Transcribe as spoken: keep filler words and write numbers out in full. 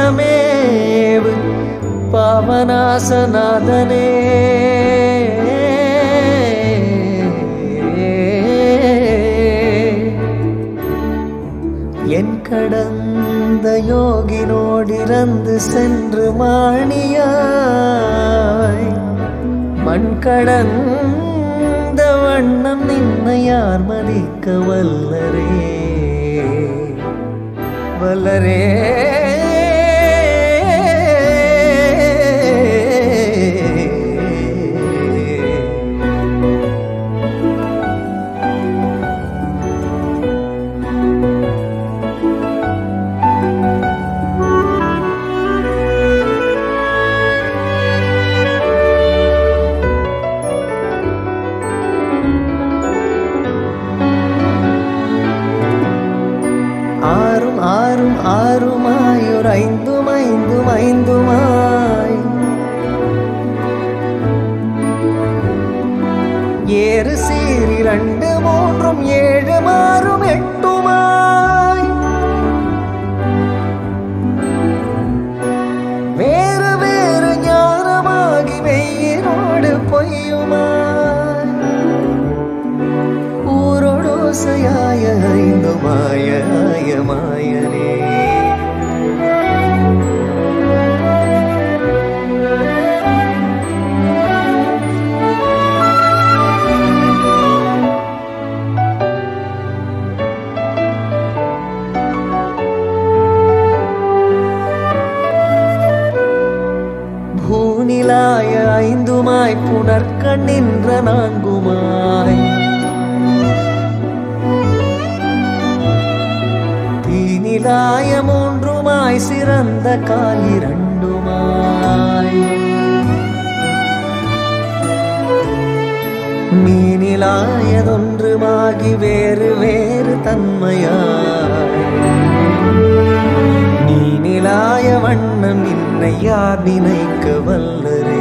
அகிலமேவு பாவநாசநாதனே என் கடந்த யோகினோடிறந்து சென்று மாணியாய் மண் கடந்த வண்ணம் நின்னை யார் மதிக்க வல்லரே வல்லரே ஆறும் ஆறும் ஆறுமாய் ஒரு ஐந்தும் ஐந்தும் ஐந்துமாய் ஏறு சீர் இரண்டு மூன்றும் ஏழு மாறும் எட்டுமாய் வேறு வேறு ஞானமாகி மெய்யினோடு பொய்யுமாய் ஊரோடோசையாய ஐந்து மாய மாயனே பூநிலாய ஐந்துமாய் புனர்கண் நின்ற நான்குமாய் தீநிலாய மூன்றுமாய் சிறந்த கால் இரண்டுமாய் மீனிலாயதொன்றுமாகி வேறு வேறு தன்மையாய் நீனிலாய வண்ணம் இன்னை யார் நினைக்க வல்லரே